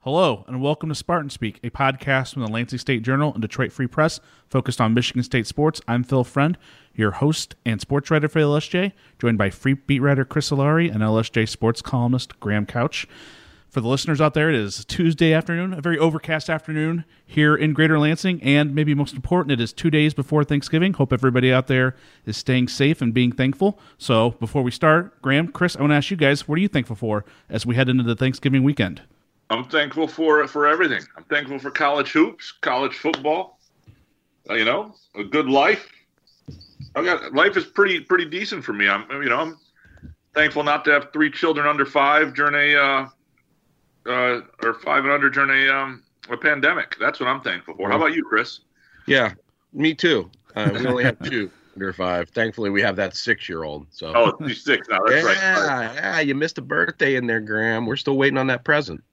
Hello, and welcome to Spartan Speak, a podcast from the Lansing State Journal and Detroit Free Press focused on Michigan State sports. I'm Phil Friend, your host and sports writer for LSJ, joined by free beat writer Chris Solari and LSJ sports columnist Graham Couch. For the listeners out there, it is Tuesday afternoon, a very overcast afternoon here in Greater Lansing, and maybe most important, it is 2 days before Thanksgiving. Hope everybody out there is staying safe and being thankful. So before we start, Graham, Chris, I want to ask you guys, what are you thankful for as we head into the Thanksgiving weekend? I'm thankful for everything. I'm thankful for college hoops, college football, a good life. Life is pretty decent for me. I'm thankful not to have 3 children under 5 during or 5 and under during a pandemic. That's what I'm thankful for. How about you, Chris? Yeah, me too. We only have 2 under 5. Thankfully, we have that 6-year-old. So. Oh, he's 6 now. That's right. Yeah, you missed a birthday in there, Graham. We're still waiting on that present.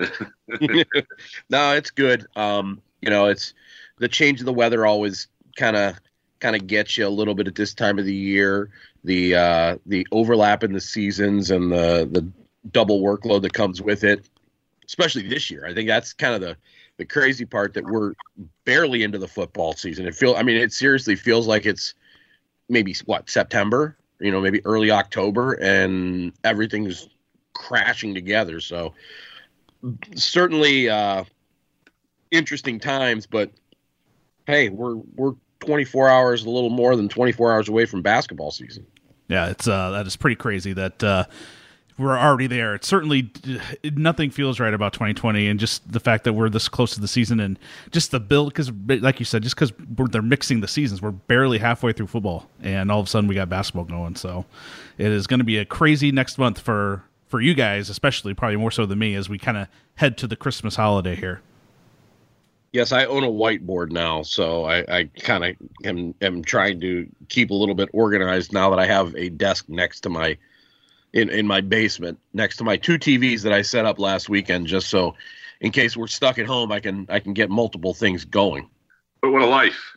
No, it's good. It's the change of the weather always kind of gets you a little bit at this time of the year. The overlap in the seasons and the double workload that comes with it, especially this year. I think that's kind of the crazy part, that we're barely into the football season. It seriously feels like it's maybe September, maybe early October, and everything's crashing together. So certainly interesting times, but hey, we're 24 hours, a little more than 24 hours away from basketball season. Yeah, it's that is pretty crazy that we're already there. It's certainly nothing feels right about 2020, and just the fact that we're this close to the season, and just the build, because like you said, just because they're mixing the seasons, we're barely halfway through football, and all of a sudden we got basketball going. So it is going to be a crazy next month for you guys, especially, probably more so than me, as we kind of head to the Christmas holiday here. Yes, I own a whiteboard now, so I kind of am trying to keep a little bit organized now that I have a desk next to my in my basement, next to my 2 TVs that I set up last weekend, just so in case we're stuck at home, I can get multiple things going. But what a life!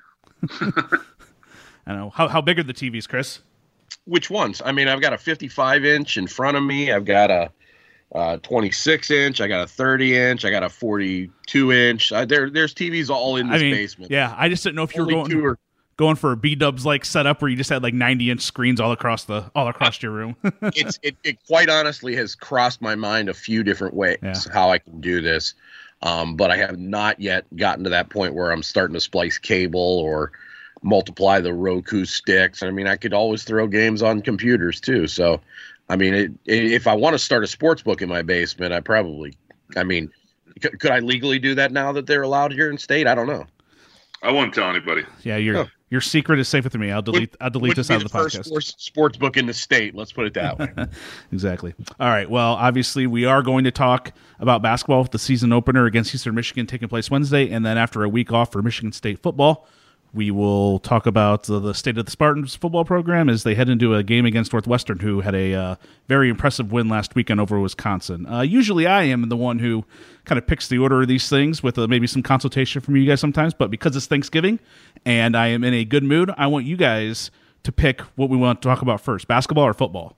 I know. How big are the TVs, Chris? Which ones? I've got a 55-inch in front of me. I've got a 26-inch. I got a 30-inch. I got a 42-inch. There's TVs all in this basement. Yeah, I just didn't know if you were going for a B-dubs like setup where you just had like 90-inch screens all across your room. It quite honestly has crossed my mind a few different ways how I can do this, but I have not yet gotten to that point where I'm starting to splice cable or multiply the Roku sticks. I could always throw games on computers too. So, if I want to start a sports book in my basement, could I legally do that now that they're allowed here in state? I don't know. I won't tell anybody. Yeah, your secret is safe with me. I'll delete this out of the podcast. First sports book in the state. Let's put it that way. Exactly. All right. Well, obviously, we are going to talk about basketball with the season opener against Eastern Michigan taking place Wednesday, and then after a week off for Michigan State football, we will talk about the state of the Spartans football program as they head into a game against Northwestern, who had a very impressive win last weekend over Wisconsin. Usually I am the one who kind of picks the order of these things with maybe some consultation from you guys sometimes, but because it's Thanksgiving and I am in a good mood, I want you guys to pick what we want to talk about first, basketball or football.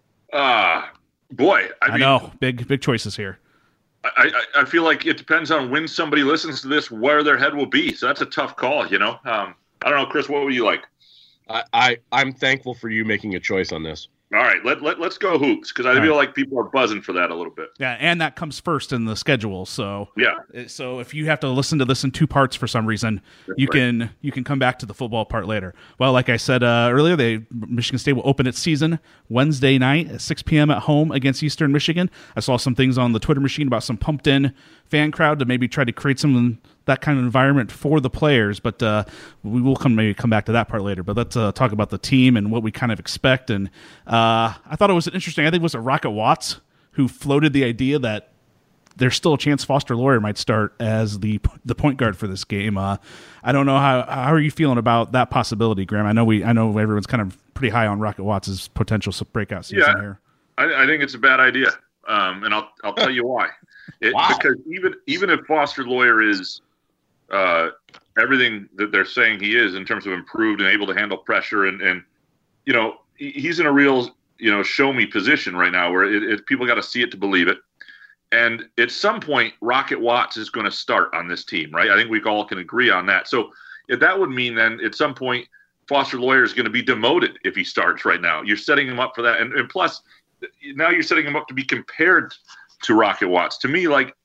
Boy. I know, big choices here. I feel like it depends on when somebody listens to this, where their head will be. So that's a tough call, I don't know, Chris, what would you like? I'm thankful for you making a choice on this. All right, let's go hoops, because I feel like people are buzzing for that a little bit. Yeah, and that comes first in the schedule. So yeah. So if you have to listen to this in 2 parts for some reason, you can come back to the football part later. Well, like I said earlier, Michigan State will open its season Wednesday night at 6 p.m. at home against Eastern Michigan. I saw some things on the Twitter machine about some pumped-in fan crowd to maybe try to create some that kind of environment for the players, but we will come back to that part later. But let's talk about the team and what we kind of expect. And I thought it was interesting. I think it was Rocket Watts who floated the idea that there's still a chance Foster Loyer might start as the point guard for this game. I don't know how are you feeling about that possibility, Graham? I know everyone's kind of pretty high on Rocket Watts' potential breakout season here. I think it's a bad idea, and I'll tell you why. Because even if Foster Loyer is everything that they're saying he is in terms of improved and able to handle pressure, and he's in a real show me position right now where people got to see it to believe it. And at some point, Rocket Watts is going to start on this team, right? I think we all can agree on that. So that would mean then at some point, Foster Loyer is going to be demoted if he starts right now. You're setting him up for that. And plus, now you're setting him up to be compared to Rocket Watts. To me, like,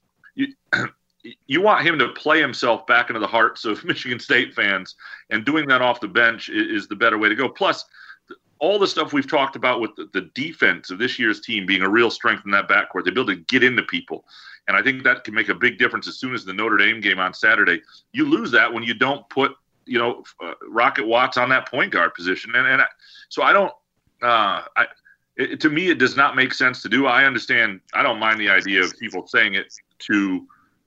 you want him to play himself back into the hearts of Michigan State fans, and doing that off the bench is the better way to go. Plus, all the stuff we've talked about with the defense of this year's team being a real strength in that backcourt, they're able to get into people. And I think that can make a big difference as soon as the Notre Dame game on Saturday. You lose that when you don't put, Rocket Watts on that point guard position. So I don't to me, it does not make sense to do. I understand. I don't mind the idea of people saying it to,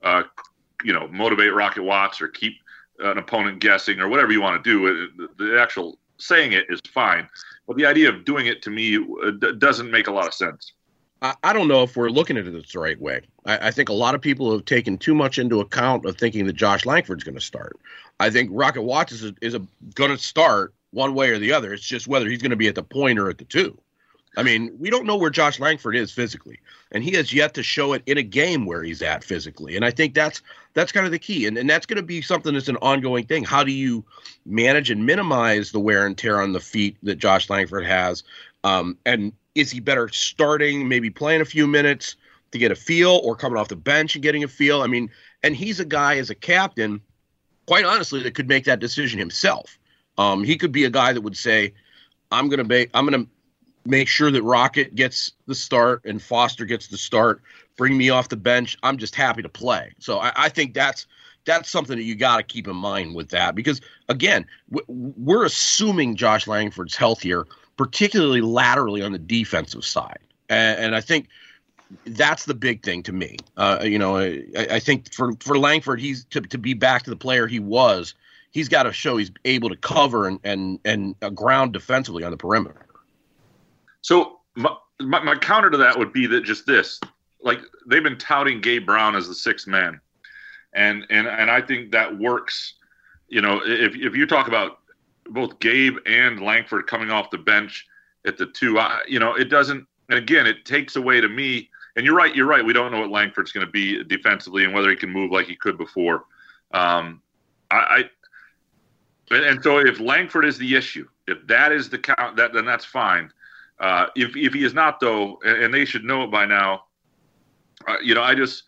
motivate Rocket Watts or keep an opponent guessing or whatever you want to do. The actual saying it is fine. But the idea of doing it, to me, doesn't make a lot of sense. I don't know if we're looking at it the right way. I think a lot of people have taken too much into account of thinking that Josh Langford's going to start. I think Rocket Watts is going to start one way or the other. It's just whether he's going to be at the point or at the two. I mean, we don't know where Josh Langford is physically, and he has yet to show it in a game where he's at physically. And I think that's kind of the key. And that's going to be something that's an ongoing thing. How do you manage and minimize the wear and tear on the feet that Josh Langford has? And is he better starting, maybe playing a few minutes to get a feel, or coming off the bench and getting a feel? I mean, and he's a guy as a captain, quite honestly, that could make that decision himself. He could be a guy that would say, I'm going to make sure that Rocket gets the start and Foster gets the start. Bring me off the bench. I'm just happy to play. So I think that's something that you got to keep in mind with that, because again, we're assuming Josh Langford's healthier, particularly laterally on the defensive side, and I think that's the big thing to me. I think for Langford, he's to be back to the player he was. He's got to show he's able to cover and ground defensively on the perimeter. So my counter to that would be that just this, like, they've been touting Gabe Brown as the sixth man, and I think that works. If you talk about both Gabe and Langford coming off the bench at the two, it doesn't. And again, it takes away to me. And you're right. We don't know what Langford's going to be defensively and whether he can move like he could before. And so if Langford is the issue, if that is the count, then that's fine. If he is not, though, and they should know it by now, I just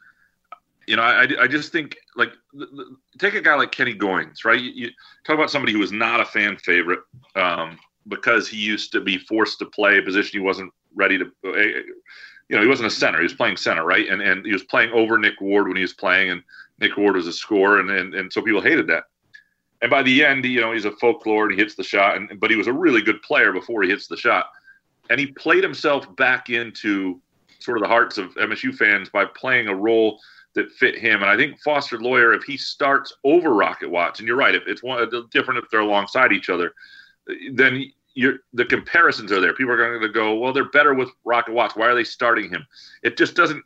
think, like, take a guy like Kenny Goins, right? You talk about somebody who was not a fan favorite because he used to be forced to play a position he wasn't ready to. He wasn't a center; he was playing center, right? And he was playing over Nick Ward when he was playing, and Nick Ward was a scorer, and so people hated that. And by the end, he's a folklore and he hits the shot, but he was a really good player before he hits the shot. And he played himself back into sort of the hearts of MSU fans by playing a role that fit him. And I think Foster Loyer, if he starts over Rocket Watts, and you're right, if it's different if they're alongside each other, then the comparisons are there. People are going to go, well, they're better with Rocket Watts. Why are they starting him? It just doesn't,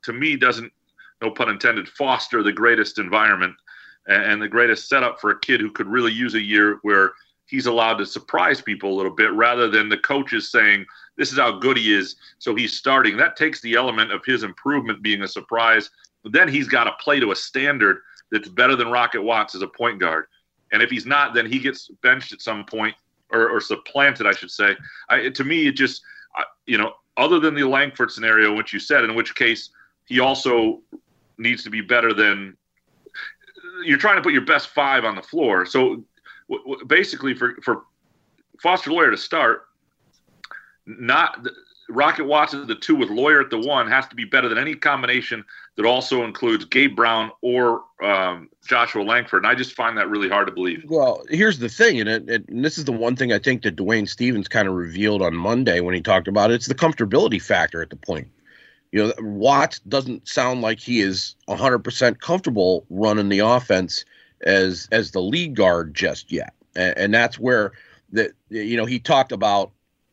no pun intended, foster the greatest environment and the greatest setup for a kid who could really use a year where he's allowed to surprise people a little bit, rather than the coaches saying, this is how good he is, so he's starting. That takes the element of his improvement being a surprise. But then he's got to play to a standard that's better than Rocket Watts as a point guard. And if he's not, then he gets benched at some point, or supplanted, I should say. To me, it just, other than the Langford scenario, which you said, in which case he also needs to be better than – you're trying to put your best five on the floor. So basically for Foster Loyer to start, not Rocket Watts at the two with Loyer at the one has to be better than any combination that also includes Gabe Brown or Joshua Langford. And I just find that really hard to believe. Well, here's the thing, and this is the one thing I think that Dwayne Stevens kind of revealed on Monday when he talked about it. It's the comfortability factor at the point. Watts doesn't sound like he is 100% comfortable running the offense as the lead guard just yet. And that's where he talked about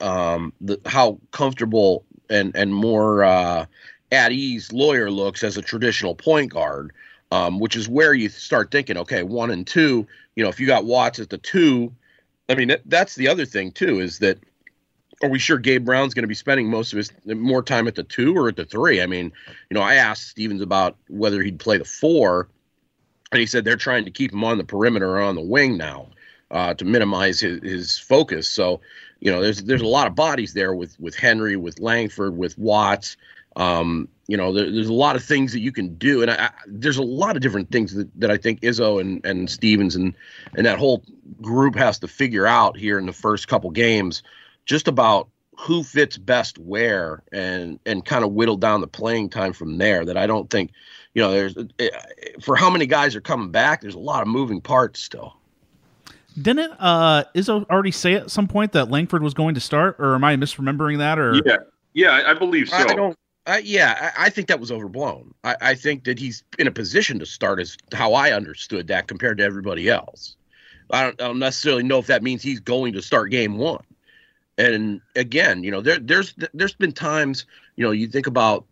how comfortable and more at ease Loyer looks as a traditional point guard, which is where you start thinking, okay, 1 and 2, if you got Watts at the 2, I mean, that's the other thing too, is that are we sure Gabe Brown's going to be spending most of his more time at the 2 or at the 3? I mean, I asked Stevens about whether he'd play the 4, and he said they're trying to keep him on the perimeter or on the wing now to minimize his focus. So, there's a lot of bodies there with Henry, with Langford, with Watts. There's a lot of things that you can do, and there's a lot of different things that I think Izzo and Stevens and that whole group has to figure out here in the first couple games, just about who fits best where, and kind of whittle down the playing time from there. That I don't think, there's for how many guys are coming back, there's a lot of moving parts still. Didn't Izzo already say at some point that Langford was going to start, or am I misremembering that? Or yeah, I believe so. I think that was overblown. I think that he's in a position to start, is how I understood that, compared to everybody else. I don't necessarily know if that means he's going to start game 1. And again, there's been times, you think about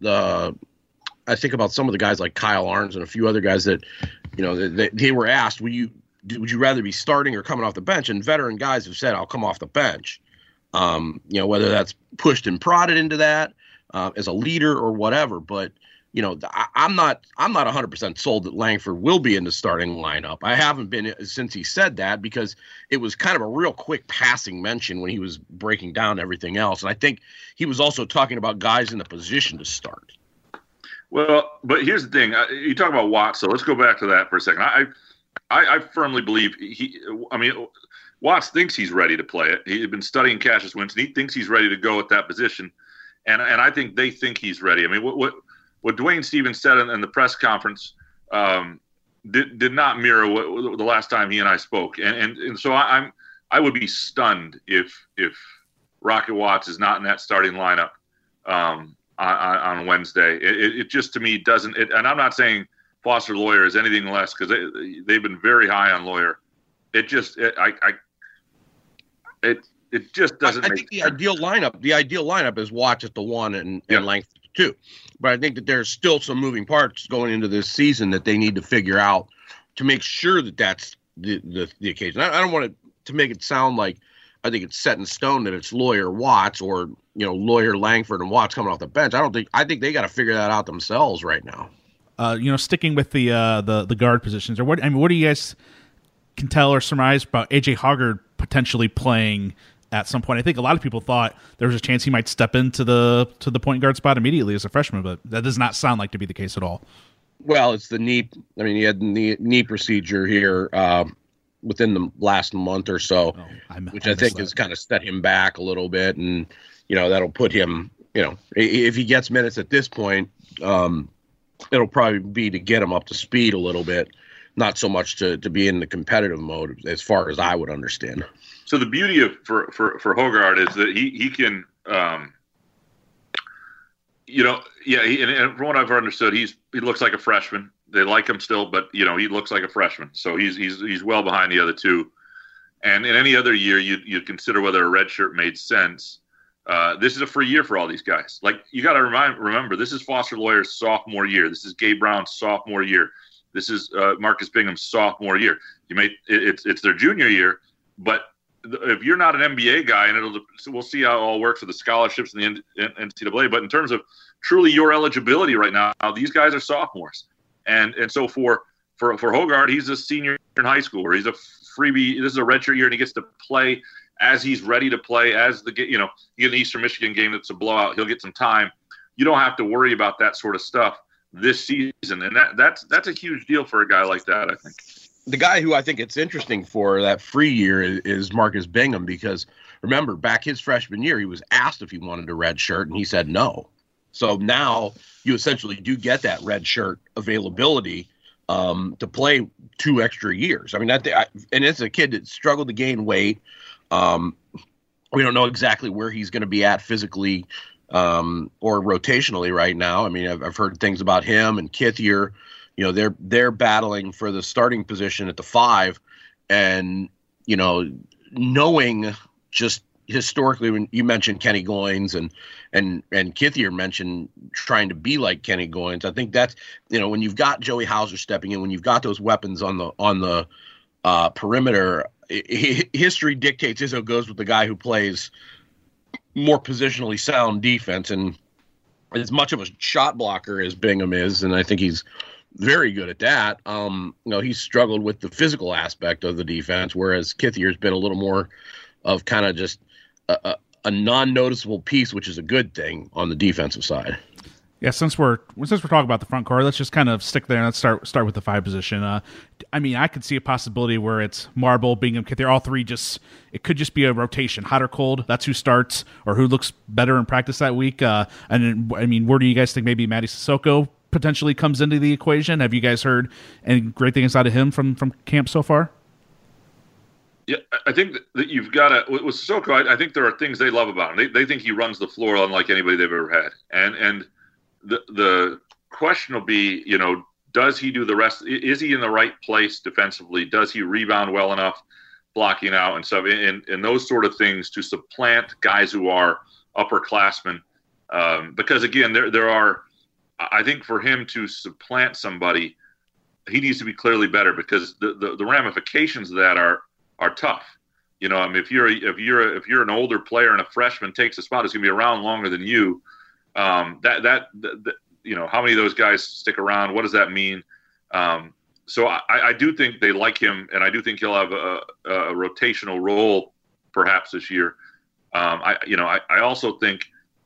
I think about some of the guys like Kyle Arns and a few other guys that, they were asked, would you rather be starting or coming off the bench? And veteran guys have said, I'll come off the bench. Whether that's pushed and prodded into that as a leader or whatever, but I'm not 100% sold that Langford will be in the starting lineup. I haven't been since he said that, because it was kind of a real quick passing mention when he was breaking down everything else. And I think he was also talking about guys in the position to start. Well, but here's the thing. You talk about Watts, so let's go back to that for a second. I firmly believe Watts thinks he's ready to play it. He's been studying Cassius Winston. He thinks he's ready to go at that position. And I think they think he's ready. I mean, what Dwayne Stevens said in the press conference did not mirror the last time he and I spoke. And so I would be stunned if Rocket Watts is not in that starting lineup on Wednesday. It just, to me, doesn't. And I'm not saying Foster Loyer is anything less, because they've been very high on Loyer. It just it just doesn't. I think the ideal lineup is Watts at the 1 and Langford at the 2. But I think that there's still some moving parts going into this season that they need to figure out to make sure that that's the occasion. I don't want to make it sound like I think it's set in stone that it's Loyer, Watts, or Loyer, Langford, and Watts coming off the bench. I think they got to figure that out themselves right now. Sticking with the guard positions, or what do you guys can tell or surmise about AJ Hoggard potentially playing at some point? I think a lot of people thought there was a chance he might step into the point guard spot immediately as a freshman, but that does not sound like to be the case at all. Well, it's the knee. I mean, he had the knee procedure here within the last month or so, which I think has kind of set him back a little bit, and that'll put him. If he gets minutes at this point, it'll probably be to get him up to speed a little bit, not so much to be in the competitive mode, as far as I would understand. So the beauty of for Hoggard is that he can, and from what I've understood, he looks like a freshman. They like him still, but he looks like a freshman. So he's well behind the other two. And in any other year, you'd consider whether a red shirt made sense. This is a free year for all these guys. Like, you got to remember, this is Foster Loyer's sophomore year. This is Gabe Brown's sophomore year. This is Marcus Bingham's sophomore year. It's their junior year, but if you're not an NBA guy, and we'll see how it all works with the scholarships and the NCAA. But in terms of truly your eligibility right now, these guys are sophomores, and so for Hoggard, he's a senior in high school, or he's a freebie. This is a redshirt year, and he gets to play as he's ready to play. As you get an Eastern Michigan game that's a blowout, he'll get some time. You don't have to worry about that sort of stuff this season, and that's a huge deal for a guy like that, I think. The guy who I think it's interesting for that free year is Marcus Bingham, because remember, back his freshman year, he was asked if he wanted a red shirt, and he said no. So now you essentially do get that red shirt availability to play 2 extra years. I mean, and it's a kid that struggled to gain weight. We don't know exactly where he's going to be at physically or rotationally right now. I mean, I've heard things about him and Kithier. They're battling for the starting position at the 5, and knowing just historically, when you mentioned Kenny Goins and Kithier mentioned trying to be like Kenny Goins, I think that's when you've got Joey Hauser stepping in, when you've got those weapons on the perimeter, history dictates Izzo goes with the guy who plays more positionally sound defense. And as much of a shot blocker as Bingham is, and I think he's very good at that, he's struggled with the physical aspect of the defense, whereas Kithier's been a little more of kind of just a non-noticeable piece, which is a good thing on the defensive side. Yeah, since we're talking about the front court, let's just kind of stick there and let's start with the 5 position. I could see a possibility where it's Marble, Bingham, Kithier, all three. It could just be a rotation, hot or cold. That's who starts or who looks better in practice that week. Where do you guys think maybe Mady Sissoko potentially comes into the equation? Have you guys heard any great things out of him from camp so far? Yeah, I think that you've got to with Sissoko. I think there are things they love about him. They think he runs the floor unlike anybody they've ever had, and the question will be, does he do the rest? Is he in the right place defensively? Does he rebound well enough, blocking out and stuff, and those sort of things to supplant guys who are upperclassmen? Because again, there are, I think for him to supplant somebody, he needs to be clearly better because the ramifications of that are tough. If you're an older player and a freshman takes a spot, it's going to be around longer than you. How many of those guys stick around? What does that mean? So I do think they like him, and I do think he'll have a rotational role perhaps this year. I also think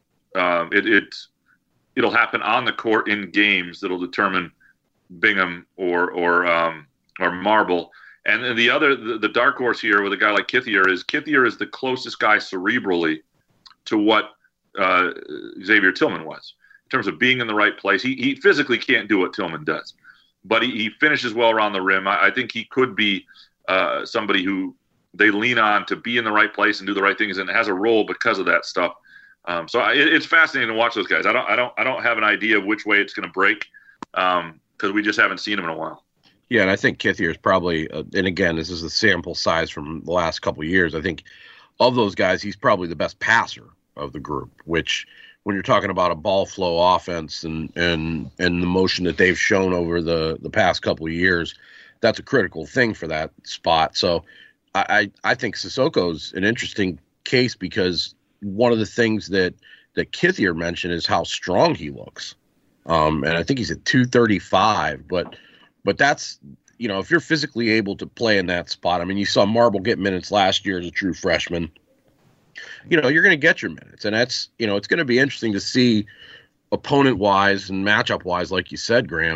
it'll happen on the court in games that'll determine Bingham or Marble. And then the dark horse here with a guy like Kithier is the closest guy cerebrally to what Xavier Tillman was in terms of being in the right place. He physically can't do what Tillman does, but he finishes well around the rim. I think he could be somebody who they lean on to be in the right place and do the right things, and has a role because of that stuff. It's fascinating to watch those guys. I don't have an idea of which way it's going to break because we just haven't seen him in a while. Yeah, and I think Kithier is probably, and again, this is a sample size from the last couple of years. I think of those guys, he's probably the best passer of the group, which when you're talking about a ball flow offense and the motion that they've shown over the past couple of years, that's a critical thing for that spot. So I think Sissoko's an interesting case because one of the things that Kithier mentioned is how strong he looks. And I think he's at 235, but that's, if you're physically able to play in that spot, you saw Marble get minutes last year as a true freshman. You're going to get your minutes, and that's, it's going to be interesting to see opponent-wise and matchup-wise, like you said, Graham.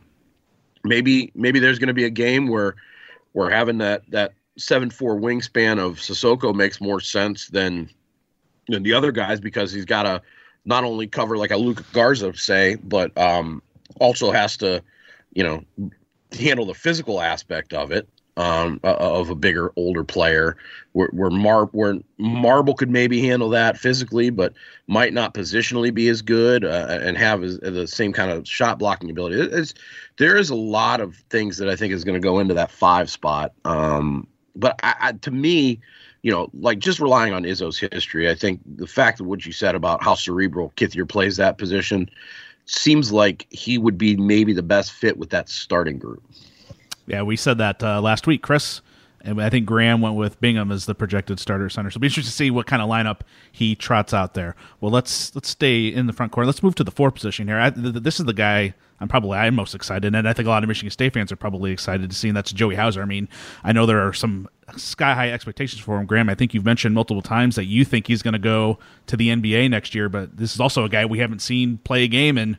Maybe there's going to be a game where we're having that 7'4" wingspan of Sissoko makes more sense than the other guys because he's got to not only cover like a Luka Garza, say, but also has to, handle the physical aspect of it. Of a bigger, older player, where Marble could maybe handle that physically, but might not positionally be as good and have the same kind of shot blocking ability. There is a lot of things that I think is going to go into that 5 spot. But to me, like just relying on Izzo's history, I think the fact of what you said about how cerebral Kithier plays that position seems like he would be maybe the best fit with that starting group. Yeah, we said that last week, Chris, and I think Graham went with Bingham as the projected starter center. So it'll be interesting to see what kind of lineup he trots out there. Well, let's stay in the front court. Let's move to the 4 position here. This is the guy I'm most excited, and I think a lot of Michigan State fans are probably excited to see, and that's Joey Hauser. I know there are some sky-high expectations for him. Graham, I think you've mentioned multiple times that you think he's going to go to the NBA next year, but this is also a guy we haven't seen play a game in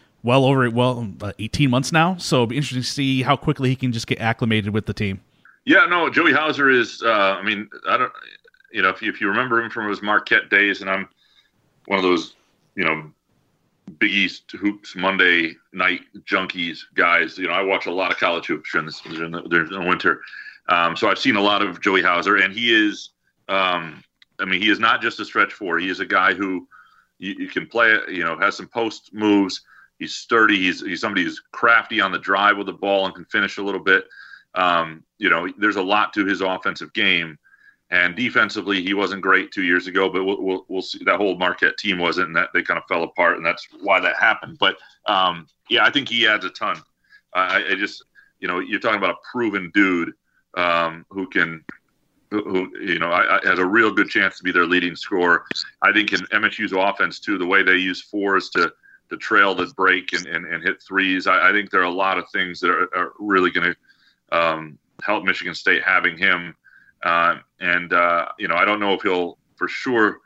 18 months now. So it'll be interesting to see how quickly he can just get acclimated with the team. Yeah, no, Joey Hauser is, if you remember him from his Marquette days, and I'm one of those, Big East hoops Monday night junkies guys. I watch a lot of college hoops during the winter. So I've seen a lot of Joey Hauser, and he is, he is not just a stretch 4. He is a guy who you can play, has some post moves. He's sturdy. He's somebody who's crafty on the drive with the ball and can finish a little bit. There's a lot to his offensive game, and defensively he wasn't great 2 years ago. But we'll see. That whole Marquette team wasn't, and that they kind of fell apart, and that's why that happened. But I think he adds a ton. You're talking about a proven dude who can who has a real good chance to be their leading scorer. I think in MSU's offense too, the way they use fours to trail the break and hit threes, I think there are a lot of things that are really going to help Michigan State having him. I don't know if he'll for sure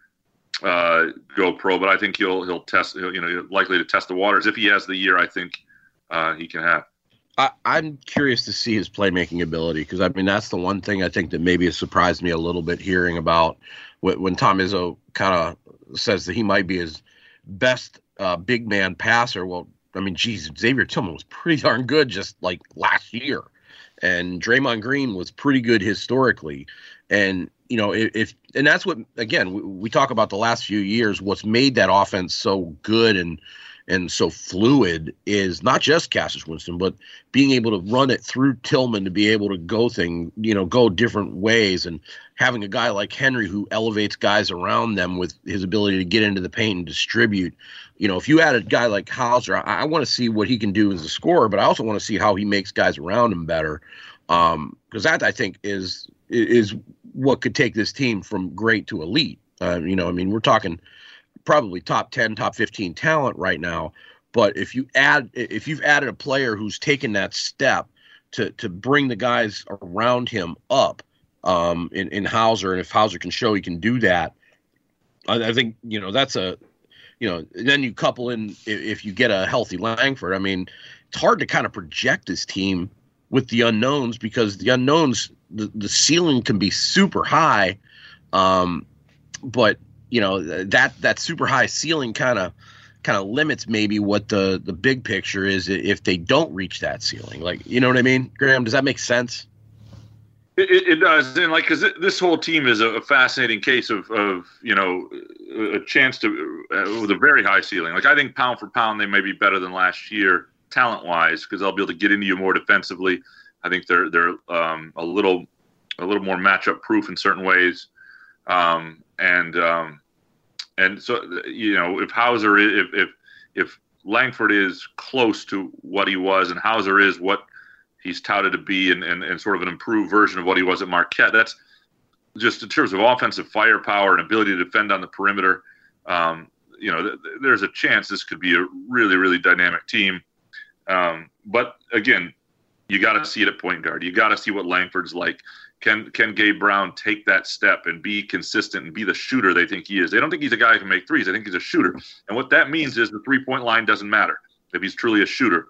go pro, but I think he'll test. Likely to test the waters. If he has the year, I think he can have. I'm curious to see his playmaking ability, because I mean that's the one thing I think that maybe has surprised me a little bit, hearing about when Tom Izzo kind of says that he might be his best big man passer. Well, I mean, geez, Xavier Tillman was pretty darn good just like last year, and Draymond Green was pretty good historically. And and that's what, again, we talk about the last few years, what's made that offense so good and so fluid is not just Cassius Winston, but being able to run it through Tillman to be able to go different ways, and having a guy like Henry who elevates guys around them with his ability to get into the paint and distribute. If you add a guy like Hauser, I want to see what he can do as a scorer, but I also want to see how he makes guys around him better. Because that, I think, is what could take this team from great to elite. We're talking probably top 10, top 15 talent right now. But if you've added a player who's taken that step to bring the guys around him up in Hauser, and if Hauser can show he can do that, I think, that's then you couple in, if you get a healthy Langford, I mean, it's hard to kind of project this team with the unknowns, because the unknowns, the ceiling can be super high. But that super high ceiling kind of limits maybe what the big picture is if they don't reach that ceiling. Like, you know what I mean, Graham? Does that make sense? It does, and because this whole team is a fascinating case of a chance to with a very high ceiling. Like, I think pound for pound they may be better than last year talent wise, because they'll be able to get into you more defensively. I think they're a little more matchup proof in certain ways. And so, if Hauser, if Langford is close to what he was, and Hauser is what he's touted to be, and sort of an improved version of what he was at Marquette, that's just in terms of offensive firepower and ability to defend on the perimeter. There's a chance this could be a really, really dynamic team. But again, you got to see it at point guard. You got to see what Langford's like. Can Gabe Brown take that step and be consistent and be the shooter they think he is? They don't think he's a guy who can make threes. I think he's a shooter. And what that means is the three-point line doesn't matter if he's truly a shooter.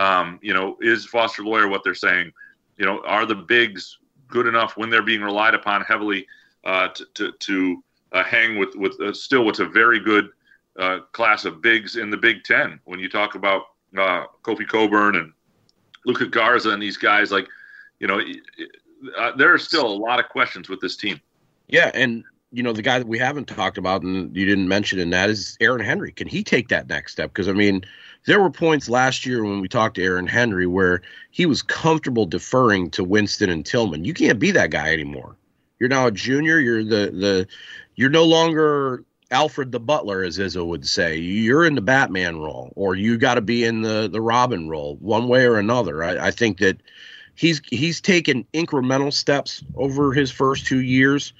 Is Foster Loyer what they're saying? Are the bigs good enough when they're being relied upon heavily to hang with still what's a very good class of bigs in the Big Ten? When you talk about Kofi Coburn and Luka Garza and these guys, there are still a lot of questions with this team. Yeah, and the guy that we haven't talked about and you didn't mention in that is Aaron Henry. Can he take that next step? Because, I mean, there were points last year when we talked to Aaron Henry where he was comfortable deferring to Winston and Tillman. You can't be that guy anymore. You're now a junior. You're you're no longer Alfred the Butler, as Izzo would say. You're in the Batman role, or you got to be in the Robin role, one way or another. I think that he's taken incremental steps over his first 2 years.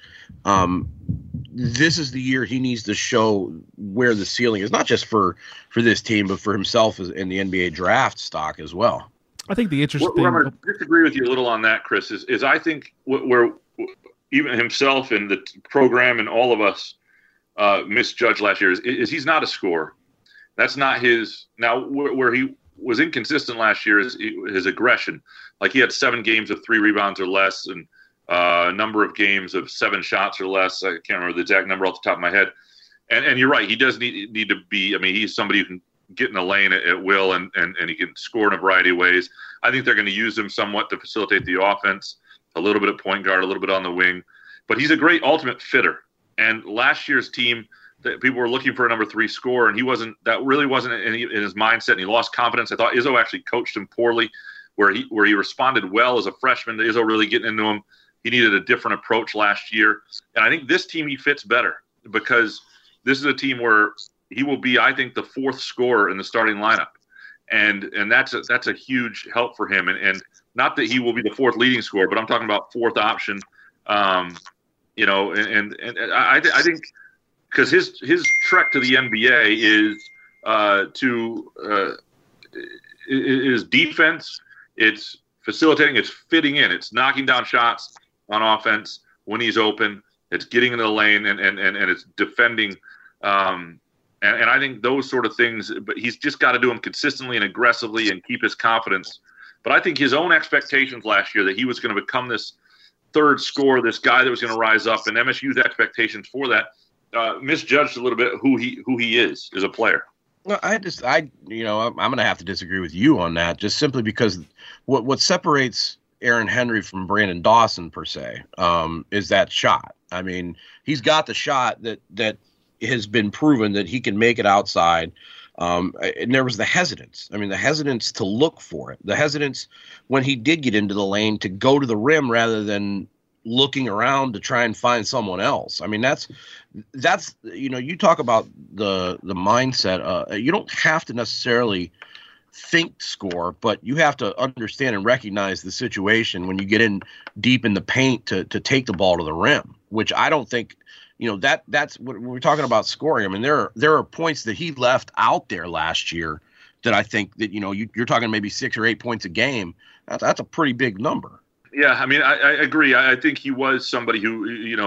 This is the year he needs to show where the ceiling is, not just for this team, but for himself in the NBA draft stock as well. I think the interesting thing. I'm going to disagree with you a little on that, Chris. Is I think where even himself and the program and all of us misjudged last year is he's not a scorer. That's not his. Now, where he was inconsistent last year is his aggression. Like, he had 7 games of 3 rebounds or less, and a number of games of 7 shots or less. I can't remember the exact number off the top of my head. And you're right. He does need to be. I mean, he's somebody who can get in the lane at will, and he can score in a variety of ways. I think they're going to use him somewhat to facilitate the offense, a little bit at point guard, a little bit on the wing. But he's a great ultimate fitter. And last year's team, that people were looking for a number 3 scorer, and he wasn't. That really wasn't in his mindset, and he lost confidence. I thought Izzo actually coached him poorly, where he responded well as a freshman. Izzo really getting into him. He needed a different approach last year, and I think this team he fits better, because this is a team where he will be, I think, the 4th scorer in the starting lineup, and that's a huge help for him. And not that he will be the 4th leading scorer, but I'm talking about 4th option. You know, and I think because his trek to the NBA is defense. It's facilitating. It's fitting in. It's knocking down shots on offense when he's open. It's getting into the lane and it's defending. And I think those sort of things. But he's just got to do them consistently and aggressively and keep his confidence. But I think his own expectations last year that he was going to become this third scorer, this guy that was going to rise up, and MSU's expectations for that misjudged a little bit who he is as a player. Well, I'm going to have to disagree with you on that, just simply because what separates Aaron Henry from Brandon Dawson per se is that shot. I mean, he's got the shot that has been proven that he can make it outside. And there was the hesitance. I mean, the hesitance to look for it. The hesitance when he did get into the lane to go to the rim rather than looking around to try and find someone else. I mean, that's you talk about the mindset. You don't have to necessarily think score, but you have to understand and recognize the situation when you get in deep in the paint to take the ball to the rim, which I don't think. That's what we're talking about scoring. I mean, there are points that he left out there last year that I think that, you're talking maybe 6 or 8 points a game. That's a pretty big number. Yeah. I mean, I agree. I think he was somebody who,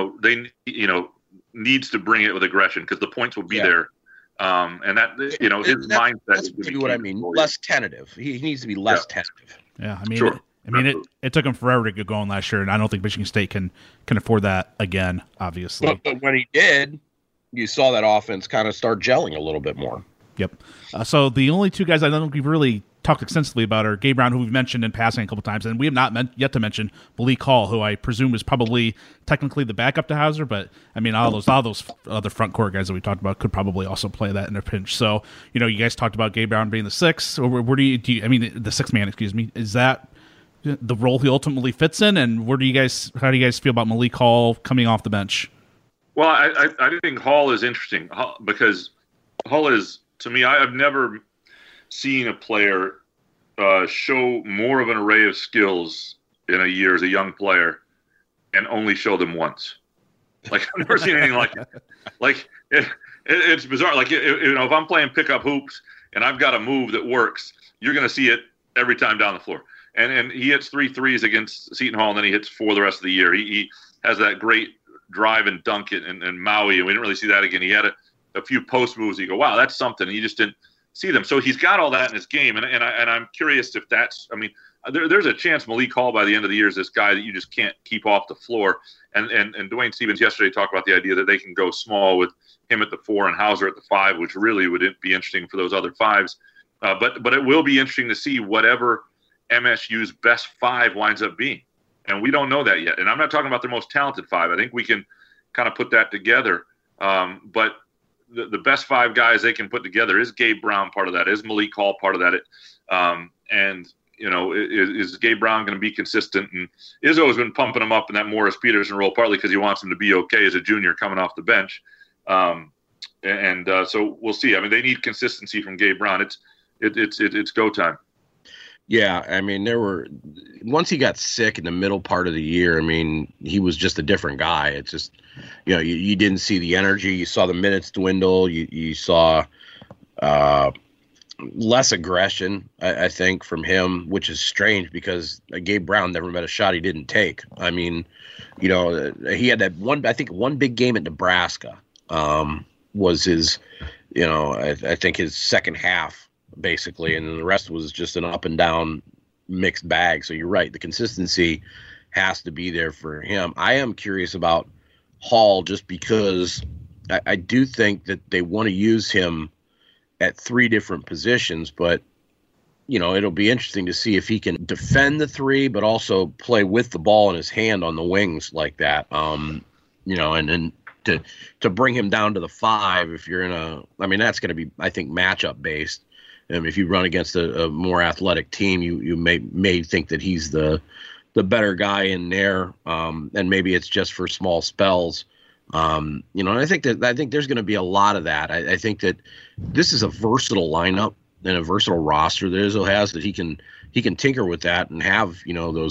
needs to bring it with aggression because the points will be there. And that, his mindset. That's what I mean. Less tentative. He needs to be less tentative. Yeah. I mean, sure. It took him forever to get going last year, and I don't think Michigan State can afford that again, obviously. But when he did, you saw that offense kind of start gelling a little bit more. Yep. So the only two guys I don't think we've really talked extensively about are Gabe Brown, who we've mentioned in passing a couple times, and we have not yet to mention Malik Hall, who I presume is probably technically the backup to Hauser, but I mean, all those other front court guys that we talked about could probably also play that in a pinch. So, you guys talked about Gabe Brown being the sixth, or where do you I mean, the sixth man, excuse me, is that the role he ultimately fits in, and how do you guys feel about Malik Hall coming off the bench? Well, I think Hall is interesting because Hall is, to me, I've never seen a player show more of an array of skills in a year as a young player and only show them once. Like, I've never seen anything like it. Like, it's bizarre. Like, if I'm playing pickup hoops and I've got a move that works, you're going to see it every time down the floor. And he hits 3 threes against Seton Hall, and then he hits 4 the rest of the year. He has that great drive and dunk it in Maui, and we didn't really see that again. He had a few post moves. You go, wow, that's something. And you just didn't see them. So he's got all that in his game, and I'm curious if that's. I mean, there's a chance Malik Hall by the end of the year is this guy that you just can't keep off the floor. And Dwayne Stevens yesterday talked about the idea that they can go small with him at the 4 and Hauser at the 5, which really would be interesting for those other 5s. But it will be interesting to see whatever MSU's best 5 winds up being. And we don't know that yet. And I'm not talking about their most talented 5. I think we can kind of put that together. But the best 5 guys they can put together is Gabe Brown part of that, is Malik Hall part of that. Is Gabe Brown going to be consistent? And Izzo's been pumping him up in that Morris Peterson role, partly because he wants him to be okay as a junior coming off the bench. So we'll see. I mean, they need consistency from Gabe Brown. It's go time. Yeah, I mean, once he got sick in the middle part of the year, I mean, he was just a different guy. It's just, you didn't see the energy. You saw the minutes dwindle. You saw less aggression, I think, from him, which is strange because Gabe Brown never met a shot he didn't take. I mean, he had that one big game at Nebraska was his, I think his second half, basically, and then the rest was just an up and down mixed bag. So you're right, the consistency has to be there for him. I am curious about Hall just because I do think that they want to use him at 3 different positions, but it'll be interesting to see if he can defend the 3 but also play with the ball in his hand on the wings like that. And then to bring him down to the 5 if you're that's going to be, I think, matchup based. If you run against a more athletic team, you may think that he's the better guy in there, and maybe it's just for small spells. And I think there's going to be a lot of that. I think that this is a versatile lineup and a versatile roster that Izzo has, that he can tinker with that and have those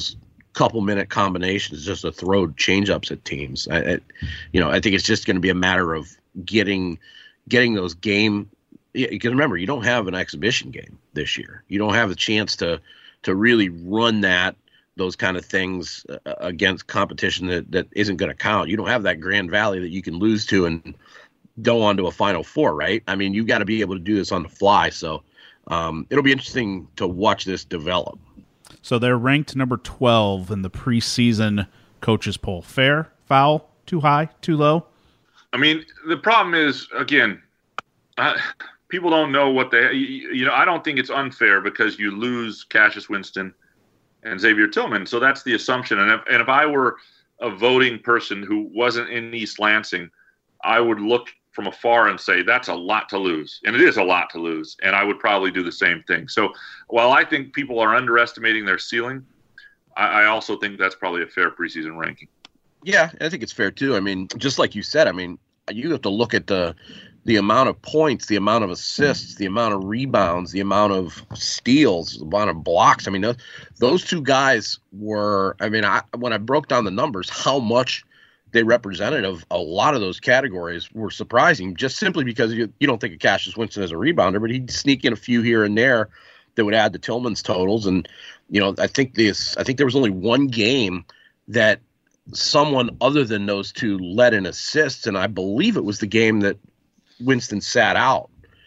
couple minute combinations just to throw change-ups at teams. I think it's just going to be a matter of getting those game. Because remember, you don't have an exhibition game this year. You don't have the chance to really run those kind of things against competition that isn't going to count. You don't have that Grand Valley that you can lose to and go on to a Final Four, right? I mean, you've got to be able to do this on the fly. So it'll be interesting to watch this develop. So they're ranked number 12 in the preseason coaches poll. Fair? Foul? Too high? Too low? I mean, the problem is, again, people don't know what I don't think it's unfair because you lose Cassius Winston and Xavier Tillman. So that's the assumption. And if I were a voting person who wasn't in East Lansing, I would look from afar and say, that's a lot to lose. And it is a lot to lose. And I would probably do the same thing. So while I think people are underestimating their ceiling, I also think that's probably a fair preseason ranking. Yeah, I think it's fair too. I mean, just like you said, I mean, you have to look at the amount of points, the amount of assists, the amount of rebounds, the amount of steals, the amount of blocks. I mean, those two guys were, I mean, when I broke down the numbers, how much they represented of a lot of those categories were surprising, just simply because you don't think of Cassius Winston as a rebounder, but he'd sneak in a few here and there that would add to Tillman's totals. And, I think there was only one game that someone other than those two led in assists, and I believe it was the game that Winston sat out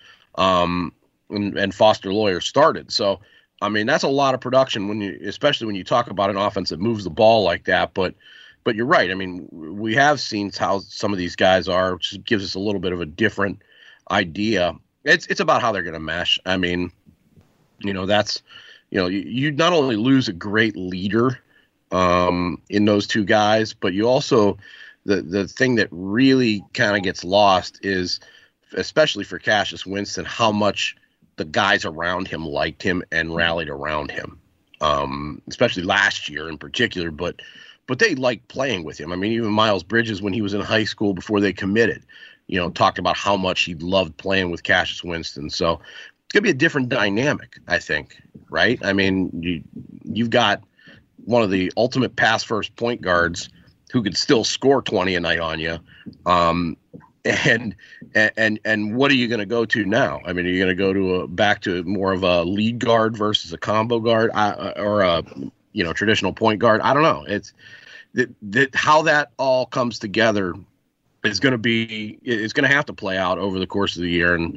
and Foster Loyer started. So, I mean, that's a lot of production especially when you talk about an offense that moves the ball like that. But you're right. I mean, we have seen how some of these guys are, which gives us a little bit of a different idea. It's about how they're going to mesh. I mean, that's, you not only lose a great leader in those two guys, but you also, the thing that really kind of gets lost is, especially for Cassius Winston, how much the guys around him liked him and rallied around him, especially last year in particular, but they liked playing with him. I mean, even Miles Bridges, when he was in high school before they committed, talked about how much he loved playing with Cassius Winston. So it's going to be a different dynamic, I think, right? I mean, you've got one of the ultimate pass-first point guards who could still score 20 a night on you. And what are you going to go to now? I mean, are you going to go back to more of a lead guard versus a combo guard or a traditional point guard? I don't know. It's how that all comes together is going to have to play out over the course of the year. And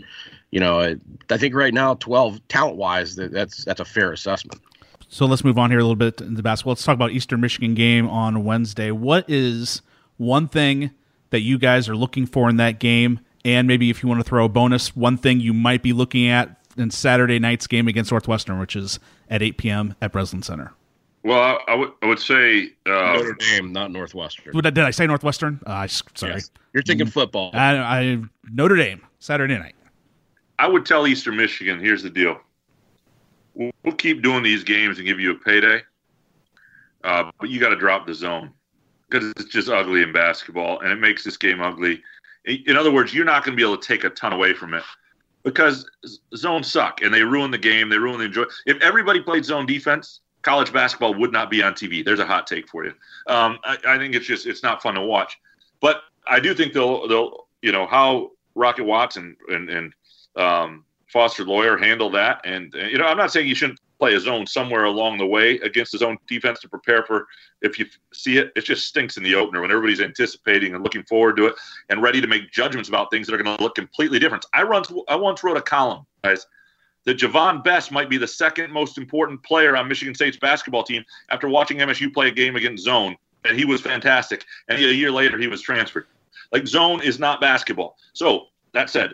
I think right now 12 talent wise, that's a fair assessment. So let's move on here a little bit into basketball. Let's talk about Eastern Michigan game on Wednesday. What is one thing that you guys are looking for in that game? And maybe if you want to throw a bonus, one thing you might be looking at in Saturday night's game against Northwestern, which is at 8 p.m. at Breslin Center. Well, I would say Notre Dame, not Northwestern. Did I say Northwestern? Sorry. Yes. You're thinking football. I Notre Dame, Saturday night. I would tell Eastern Michigan, here's the deal. We'll keep doing these games and give you a payday, but you got to drop the zone because it's just ugly in basketball, and it makes this game ugly. In other words, you're not going to be able to take a ton away from it because zones suck, and they ruin the game. They ruin the enjoyment. If everybody played zone defense, college basketball would not be on TV. There's a hot take for you. I think it's not fun to watch. But I do think they'll how Rocket Watts and Foster Loyer handle that. And, I'm not saying you shouldn't play a zone somewhere along the way against the zone defense to prepare for if you see it. It just stinks in the opener when everybody's anticipating and looking forward to it and ready to make judgments about things that are going to look completely different. I once wrote a column, guys, that Javon Best might be the second most important player on Michigan State's basketball team after watching MSU play a game against zone. And he was fantastic. And a year later, he was transferred. Like, zone is not basketball. So that said,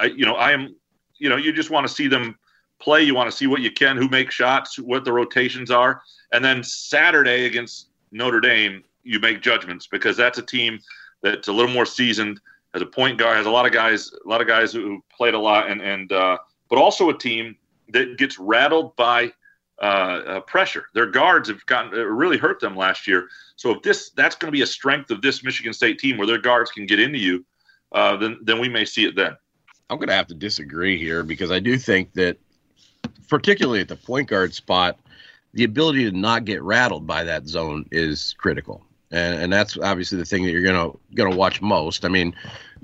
you just want to see them play. You want to see what you can, who makes shots, what the rotations are. And then Saturday against Notre Dame, you make judgments because that's a team that's a little more seasoned, has a point guard, has a lot of guys who played a lot, but also a team that gets rattled by pressure. Their guards have really hurt them last year. So if that's going to be a strength of this Michigan State team where their guards can get into you, then we may see it then. I'm going to have to disagree here because I do think that, particularly at the point guard spot, the ability to not get rattled by that zone is critical. And that's obviously the thing that you're gonna watch most. I mean,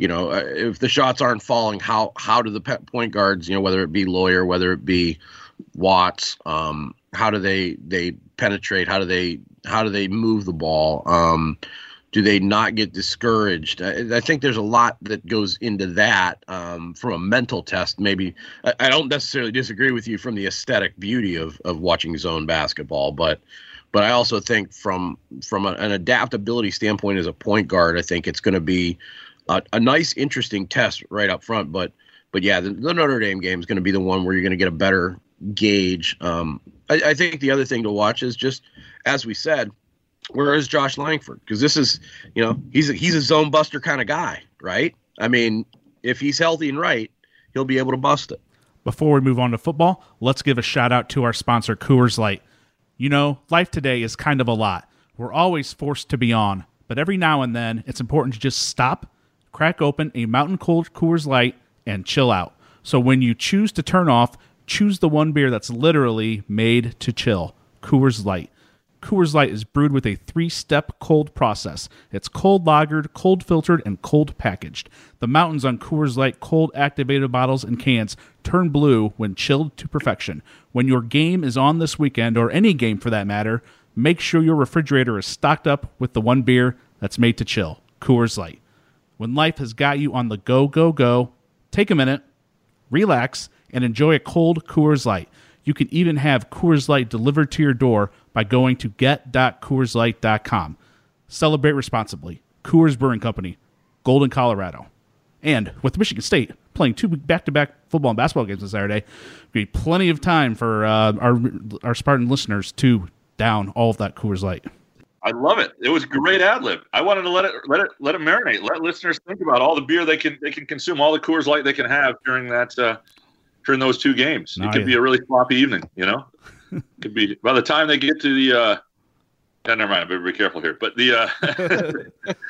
if the shots aren't falling, how do the point guards, whether it be Lawyer, whether it be Watts, how do they penetrate? How do they move the ball? Do they not get discouraged? I think there's a lot that goes into that from a mental test. Maybe I don't necessarily disagree with you from the aesthetic beauty of watching zone basketball, but I also think from an adaptability standpoint as a point guard, I think it's going to be a nice, interesting test right up front. But yeah, the Notre Dame game is going to be the one where you're going to get a better gauge. I think the other thing to watch is just, as we said, where is Josh Langford? Because this is, he's a zone buster kind of guy, right? I mean, if he's healthy and right, he'll be able to bust it. Before we move on to football, let's give a shout out to our sponsor, Coors Light. Life today is kind of a lot. We're always forced to be on, but every now and then it's important to just stop, crack open a mountain cold Coors Light, and chill out. So when you choose to turn off, choose the one beer that's literally made to chill, Coors Light. Coors Light is brewed with a 3-step cold process. It's cold lagered, cold filtered, and cold packaged. The mountains on Coors Light cold activated bottles and cans turn blue when chilled to perfection. When your game is on this weekend, or any game for that matter, make sure your refrigerator is stocked up with the one beer that's made to chill, Coors Light. When life has got you on the go, take a minute, relax, and enjoy a cold Coors Light. You can even have Coors Light delivered to your door by going to get.coorslight.com. Celebrate responsibly. Coors Brewing Company, Golden, Colorado. And with Michigan State playing 2 back-to-back football and basketball games on Saturday, there'll be plenty of time for our Spartan listeners to down all of that Coors Light. I love it. It was a great ad-lib. I wanted to let it marinate. Let listeners think about all the beer they can consume, all the Coors Light they can have during those 2 games. It could be a really sloppy evening, Could be by the time they get to the never mind, better be careful here. But the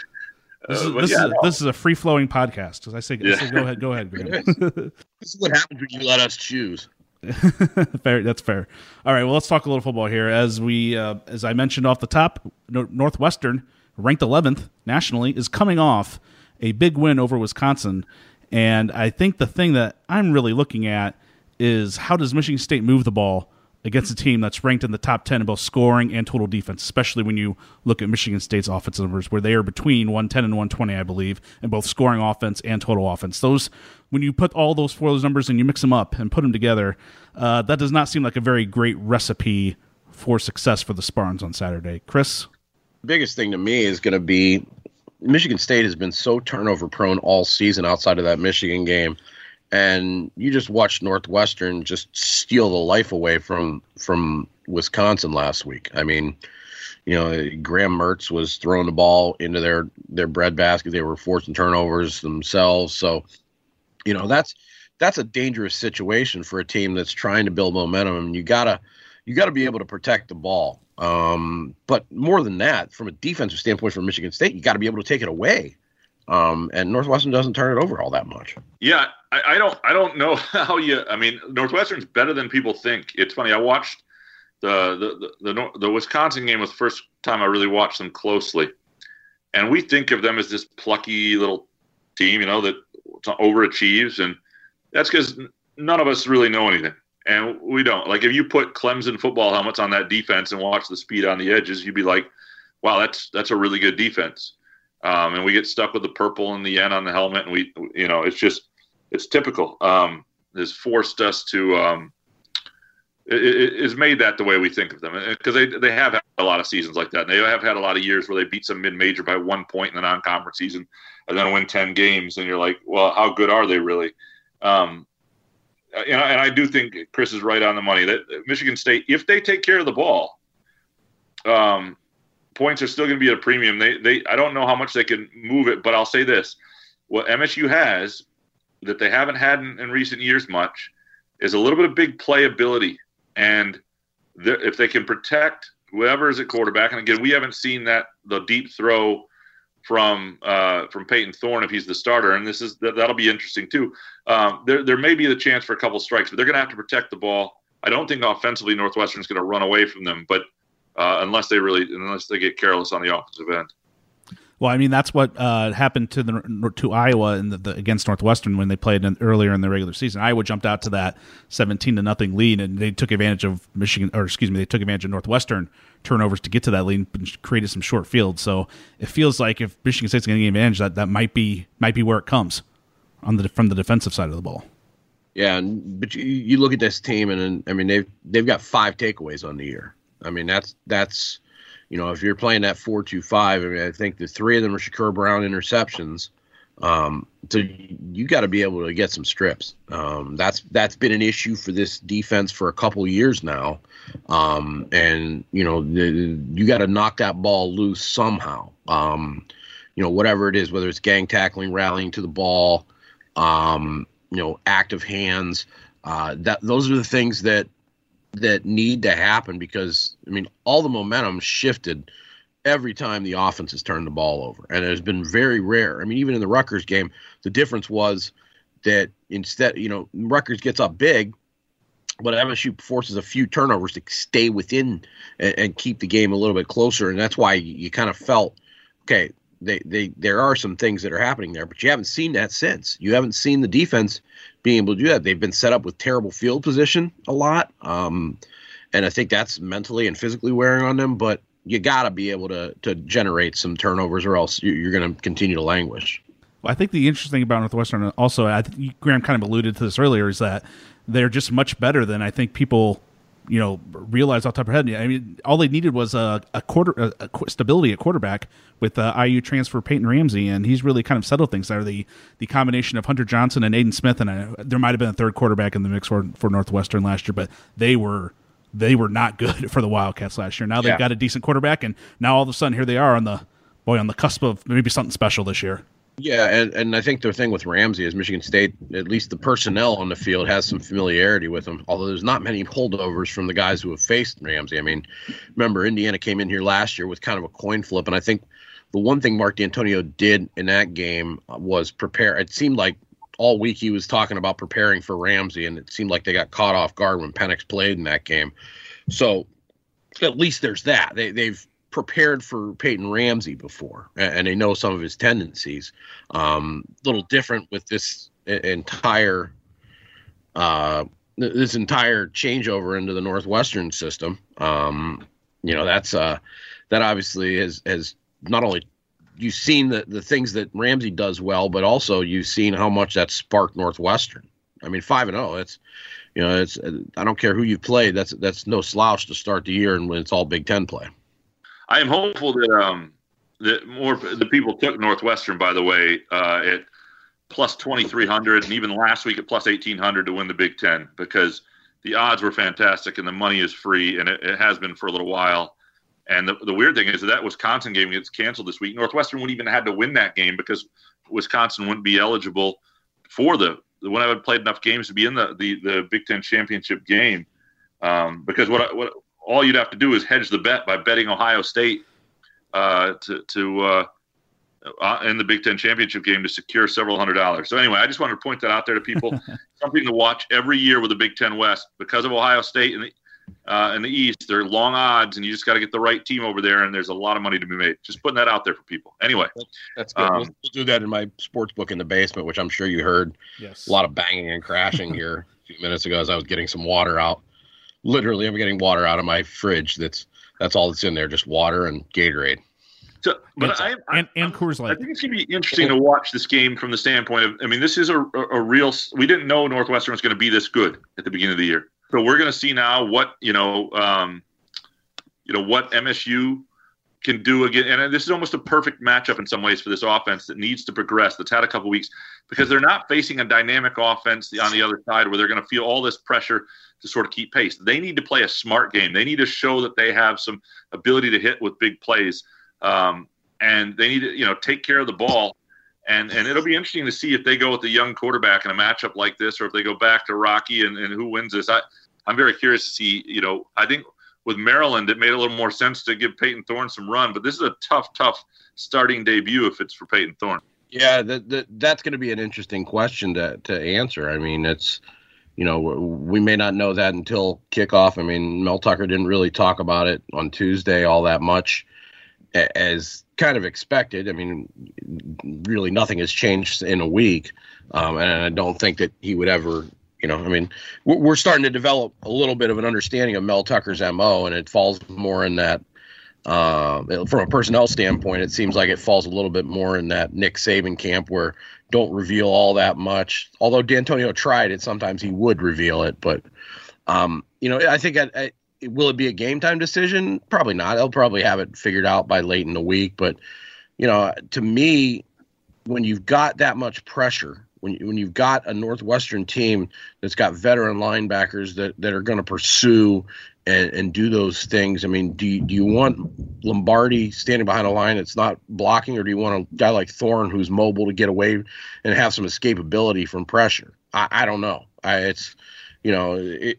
this is a free-flowing podcast. As I say, go ahead. This is what happens when you let us choose. Fair, that's fair. All right, well, let's talk a little football here. As I mentioned off the top, Northwestern, ranked 11th nationally, is coming off a big win over Wisconsin. And I think the thing that I'm really looking at is how does Michigan State move the ball against a team that's ranked in the top 10 in both scoring and total defense, especially when you look at Michigan State's offensive numbers, where they are between 110 and 120, I believe, in both scoring offense and total offense. When you put all those 4 of those numbers and you mix them up and put them together, that does not seem like a very great recipe for success for the Spartans on Saturday. Chris? The biggest thing to me is going to be Michigan State has been so turnover prone all season outside of that Michigan game. And you just watched Northwestern just steal the life away from Wisconsin last week. I mean, Graham Mertz was throwing the ball into their breadbasket. They were forcing turnovers themselves. So, that's a dangerous situation for a team that's trying to build momentum. And you gotta be able to protect the ball. But more than that, from a defensive standpoint for Michigan State, you got to be able to take it away. And Northwestern doesn't turn it over all that much. Yeah, I don't know how Northwestern's better than people think. It's funny. I watched the Wisconsin game was the first time I really watched them closely, and we think of them as this plucky little team, that overachieves, and that's because none of us really know anything, and we don't. Like if you put Clemson football helmets on that defense and watch the speed on the edges, you'd be like, wow, that's a really good defense. And we get stuck with the purple and the N on the helmet, and it's typical. It's forced us to it's made that the way we think of them, because they have had a lot of seasons like that. And they have had a lot of years where they beat some mid-major by 1 point in the non-conference season and then win 10 games, and you're like, well, how good are they really? And I do think Chris is right on the money that Michigan State, if they take care of the ball, points are still going to be at a premium. I don't know how much they can move it, but I'll say this: what MSU has that they haven't had in recent years much is a little bit of big playability, and if they can protect whoever is at quarterback, and again, we haven't seen the deep throw from Peyton Thorne if he's the starter, and that'll be interesting too. There may be the chance for a couple strikes, but they're going to have to protect the ball. I don't think offensively Northwestern's going to run away from them, but unless they get careless on the offensive end. Well, I mean, that's what happened to Iowa against Northwestern when they played earlier in the regular season. Iowa jumped out to that 17-0 lead, and they took advantage of they took advantage of Northwestern turnovers to get to that lead and created some short fields. So it feels like if Michigan State's going to get advantage, that might be where it comes from the defensive side of the ball. Yeah, but you look at this team, and I mean they've got 5 takeaways on the year. I mean that's. If you're playing that 4-2-5, I mean, I think the 3 of them are Shakur Brown interceptions. So you got to be able to get some strips. That's been an issue for this defense for a couple of years now. And you got to knock that ball loose somehow. Whatever it is, whether it's gang tackling, rallying to the ball, active hands. Those are the things that need to happen, because I mean all the momentum shifted every time the offense has turned the ball over, and it has been very rare. I mean, even in the Rutgers game, the difference was that instead, Rutgers gets up big, but MSU forces a few turnovers to stay within and keep the game a little bit closer, and that's why you kind of felt, okay, there are some things that are happening there, but you haven't seen that since. You haven't seen the defense being able to do that. They've been set up with terrible field position a lot, and I think that's mentally and physically wearing on them, but you got to be able to generate some turnovers, or else you're going to continue to languish. Well, I think the interesting thing about Northwestern also, I think Graham kind of alluded to this earlier, is that they're just much better than I think people realize off the top of their head. I mean, all they needed was a stability at quarterback with IU transfer Peyton Ramsey, and he's really kind of settled things there. The combination of Hunter Johnson and Aiden Smith, and there might have been a third quarterback in the mix for Northwestern last year, but they were not good for the Wildcats last year. Now they've got a decent quarterback, and now all of a sudden here they are on the cusp of maybe something special this year. Yeah, and I think the thing with Ramsey is Michigan State, at least the personnel on the field, has some familiarity with him, although there's not many holdovers from the guys who have faced Ramsey. I mean, remember, Indiana came in here last year with kind of a coin flip, and I think the one thing Mark D'Antonio did in that game was prepare. It seemed like all week he was talking about preparing for Ramsey, and it seemed like they got caught off guard when Penix played in that game. So at least there's that. They've prepared for Peyton Ramsey before, and they know some of his tendencies. Little different with this entire changeover into the Northwestern system. That obviously has not only you've seen the things that Ramsey does well, but also you've seen how much that sparked Northwestern. I mean, 5-0. It's I don't care who you played. That's no slouch to start the year, and when it's all Big Ten play. I am hopeful that more the people took Northwestern, by the way, at plus 2,300, and even last week at plus 1,800 to win the Big Ten, because the odds were fantastic and the money is free, and it has been for a little while. And the weird thing is that Wisconsin game gets canceled this week. Northwestern wouldn't even have to win that game because Wisconsin wouldn't be eligible for when I had played enough games to be in the Big Ten championship game. Because what all you'd have to do is hedge the bet by betting Ohio State in the Big Ten championship game to secure several $100s. So anyway, I just wanted to point that out there to people. Something to watch every year with the Big Ten West, because of Ohio State in the East. They're long odds, and you just got to get the right team over there, and there's a lot of money to be made. Just putting that out there for people. Anyway. That's good. We'll do that in my sports book in the basement, which I'm sure you heard. Yes. A lot of banging and crashing here a few minutes ago as I was getting some water out. Literally, I'm getting water out of my fridge. That's all that's in there, just water and Gatorade. So, but and Coors Light. I think it's going to be interesting to watch this game from the standpoint of, I mean, this is a real – we didn't know Northwestern was going to be this good at the beginning of the year. So we're going to see now what what MSU can do again. And this is almost a perfect matchup in some ways for this offense that needs to progress, that's had a couple weeks, because they're not facing a dynamic offense on the other side where they're going to feel all this pressure to sort of keep pace. They need to play a smart game. They need to show that they have some ability to hit with big plays. And they need to, take care of the ball. And it'll be interesting to see if they go with the young quarterback in a matchup like this, or if they go back to Rocky and who wins this. I'm very curious to see, I think with Maryland, it made a little more sense to give Peyton Thorne some run, but this is a tough starting debut if it's for Peyton Thorne. Yeah, that's going to be an interesting question to answer. I mean, it's, we may not know that until kickoff. I mean, Mel Tucker didn't really talk about it on Tuesday all that much, as kind of expected. I mean, really nothing has changed in a week, and I don't think that he would ever. I mean, we're starting to develop a little bit of an understanding of Mel Tucker's MO, and it falls more in that. From a personnel standpoint, it seems like it falls a little bit more in that Nick Saban camp where don't reveal all that much. Although D'Antonio tried it, sometimes he would reveal it. But, I think will it be a game time decision? Probably not. They'll probably have it figured out by late in the week. But, to me, when you've got that much pressure, when you've got a Northwestern team that's got veteran linebackers that are going to pursue and do those things. I mean, do you want Lombardi standing behind a line that's not blocking, or do you want a guy like Thorne who's mobile to get away and have some escapability from pressure? I don't know. Is the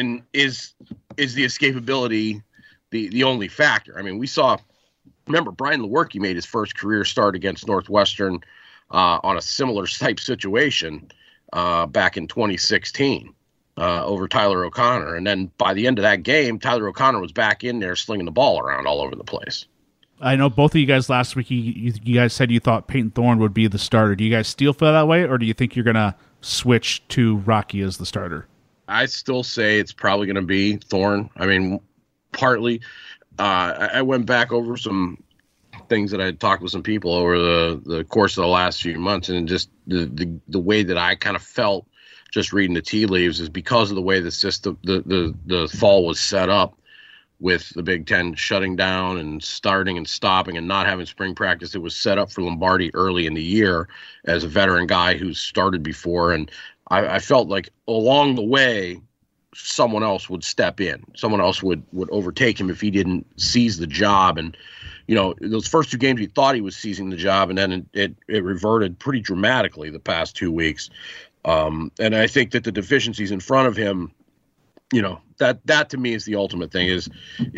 escapability the only factor? I mean, remember Brian Lewerke made his first career start against Northwestern on a similar type situation back in 2016. Over Tyler O'Connor. And then by the end of that game, Tyler O'Connor was back in there slinging the ball around all over the place. I know both of you guys last week, you guys said you thought Peyton Thorne would be the starter. Do you guys still feel that way, or do you think you're going to switch to Rocky as the starter? I still say it's probably going to be Thorne. I mean, partly, I went back over some things that I had talked with some people over the course of the last few months, and just the way that I kind of felt just reading the tea leaves is because of the way the system, the fall was set up with the Big Ten shutting down and starting and stopping and not having spring practice. It was set up for Lombardi early in the year as a veteran guy who's started before. And I felt like along the way, someone else would step in. Someone else would overtake him if he didn't seize the job. And, those first two games, he thought he was seizing the job, and then it reverted pretty dramatically the past 2 weeks. And I think that the deficiencies in front of him, that to me is the ultimate thing is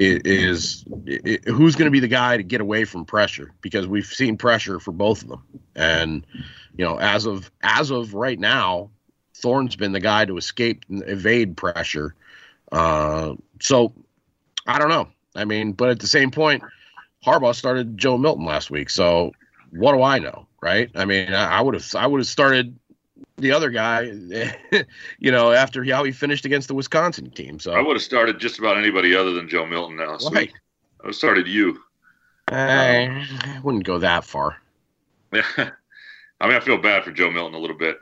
who's going to be the guy to get away from pressure, because we've seen pressure for both of them. And, as of right now, Thorne's been the guy to escape and evade pressure. So I don't know. I mean, but at the same point, Harbaugh started Joe Milton last week. So what do I know? Right. I mean, I would have started the other guy, after how he finished against the Wisconsin team. So I would have started just about anybody other than Joe Milton now. Right. I would have started you. I wouldn't go that far. Yeah. I mean, I feel bad for Joe Milton a little bit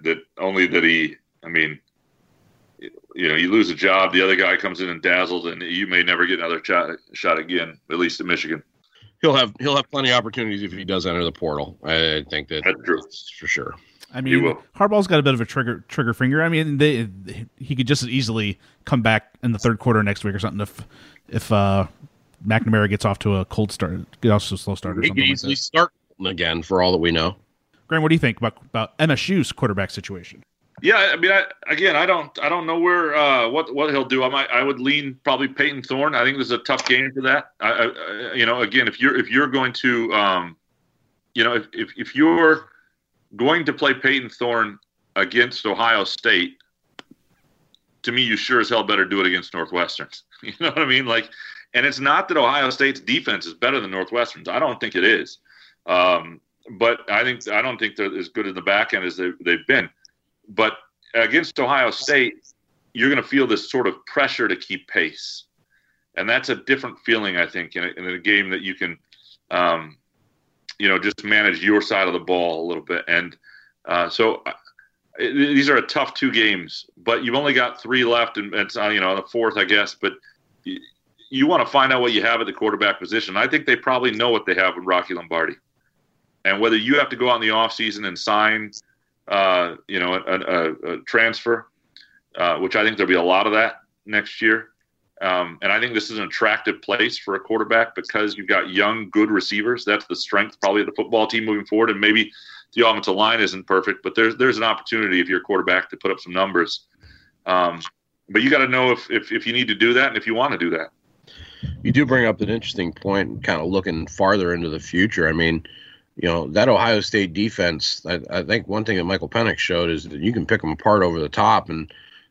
you lose a job, the other guy comes in and dazzles, and you may never get another shot again, at least in Michigan. He'll have plenty of opportunities if he does enter the portal. I think that's true for sure. I mean, Harbaugh's got a bit of a trigger finger. I mean, he could just as easily come back in the third quarter next week or something if McNamara gets off to a cold start, get off to a slow start or something. He could easily start again, for all that we know. Graham, what do you think about MSU's quarterback situation? Yeah, I mean, I don't know where what he'll do. I would lean probably Peyton Thorne. I think this is a tough game for that. Again, if you're going to, if you're going to play Peyton Thorne against Ohio State, to me, you sure as hell better do it against Northwestern. You know what I mean? And it's not that Ohio State's defense is better than Northwestern's. I don't think it is. But I don't think they're as good in the back end as they've been. But against Ohio State, you're going to feel this sort of pressure to keep pace. And that's a different feeling, I think, in a game that you can, just manage your side of the ball a little bit. And so these are a tough two games, but you've only got three left, and it's, the fourth, I guess. But you want to find out what you have at the quarterback position. I think they probably know what they have with Rocky Lombardi. And whether you have to go out in the offseason and sign – a transfer, which I think there'll be a lot of that next year. And I think this is an attractive place for a quarterback because you've got young, good receivers. That's the strength probably of the football team moving forward. And maybe the offensive line isn't perfect, but there's an opportunity if you're a quarterback to put up some numbers. But you got to know if you need to do that and if you want to do that. You do bring up an interesting point, kind of looking farther into the future. I mean, that Ohio State defense, I think one thing that Michael Penix showed is that you can pick them apart over the top, and